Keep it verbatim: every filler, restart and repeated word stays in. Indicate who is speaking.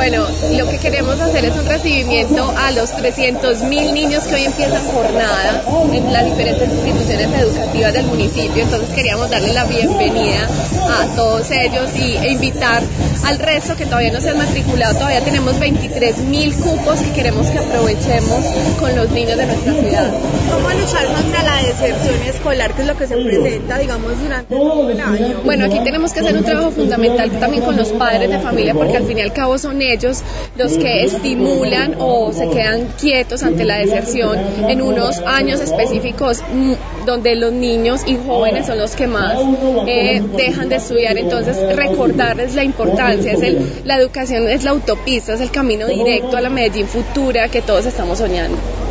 Speaker 1: Bueno, lo que queremos hacer es un recibimiento a los trescientos mil niños que hoy empiezan jornada en las diferentes instituciones educativas del municipio. Entonces queríamos darle la bienvenida a todos ellos y, e invitar al resto que todavía no se han matriculado. Todavía tenemos veintitrés mil cupos que queremos que aprovechemos con los niños de nuestra ciudad.
Speaker 2: ¿Cómo luchar contra la deserción escolar, que es lo que se presenta, digamos, durante todo el año?
Speaker 1: Bueno, aquí tenemos que hacer un trabajo fundamental también con los padres de familia, porque al fin y al cabo son ellos los que estimulan o se quedan quietos ante la deserción en unos años específicos donde los niños y jóvenes son los que más eh, dejan de estudiar. Entonces recordarles la importancia, es el, la educación es la autopista, es el camino directo a la Medellín futura que todos estamos soñando.